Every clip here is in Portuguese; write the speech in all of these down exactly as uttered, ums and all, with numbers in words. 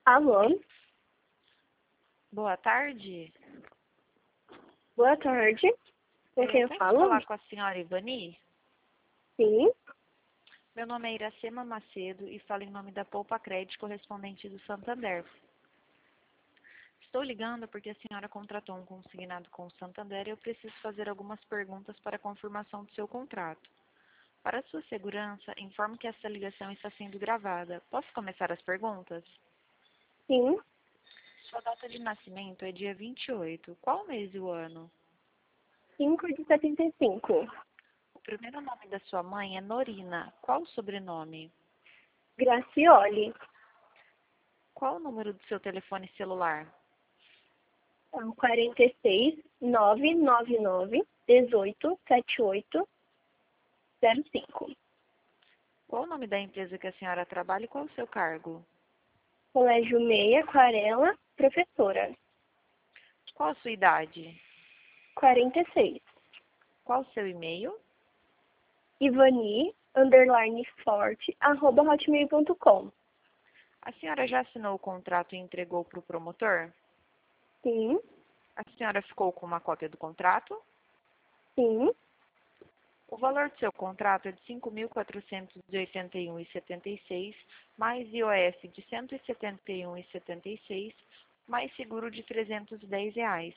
Alô? Boa tarde. Boa tarde. Com quem eu posso falo? falar com a senhora Ivani? Sim. Meu nome é Iracema Macedo e falo em nome da Poupa Crédito correspondente do Santander. Estou ligando porque a senhora contratou um consignado com o Santander e eu preciso fazer algumas perguntas para a confirmação do seu contrato. Para sua segurança, informo que essa ligação está sendo gravada. Posso começar as perguntas? Sim. Sua data de nascimento é dia vinte e oito. Qual o mês e o ano? cinco de setenta e cinco. O primeiro nome da sua mãe é Norina. Qual o sobrenome? Graciole. Qual o número do seu telefone celular? É o quarenta e seis, nove nove nove, dezoito, setenta e oito, zero cinco. Qual o nome da empresa que a senhora trabalha e qual o seu cargo? Colégio Meia, Aquarela, professora. Qual a sua idade? quarenta e seis. Qual o seu e-mail? Ivani, underline forte, arroba hotmail ponto com. A senhora já assinou o contrato e entregou para o promotor? Sim. A senhora ficou com uma cópia do contrato? Sim. O valor do seu contrato é de cinco mil quatrocentos e oitenta e um reais e setenta e seis centavos, mais I O F de cento e setenta e um reais e setenta e seis centavos, mais seguro de trezentos e dez reais.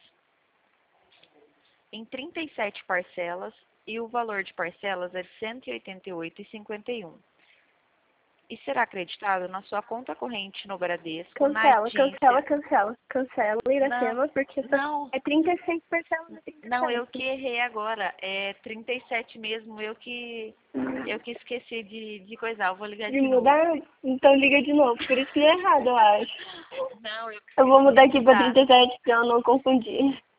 Em trinta e sete parcelas, e o valor de parcelas é de cento e oitenta e oito reais e cinquenta e um centavos. E será acreditado na sua conta corrente no Bradesco, Cancela, na agência... cancela, cancela. Cancela, Não, Iracema, porque só não, é trinta e seis parcelas de trinta e não, eu sete. que errei agora. É trinta e sete mesmo, eu que, eu que esqueci de, de coisar. Eu vou ligar De de novo. mudar? Então liga de novo. Por isso que é errado, eu acho. Não, eu Eu vou esqueci mudar de aqui pra mudar. trinta e sete pra eu não confundir.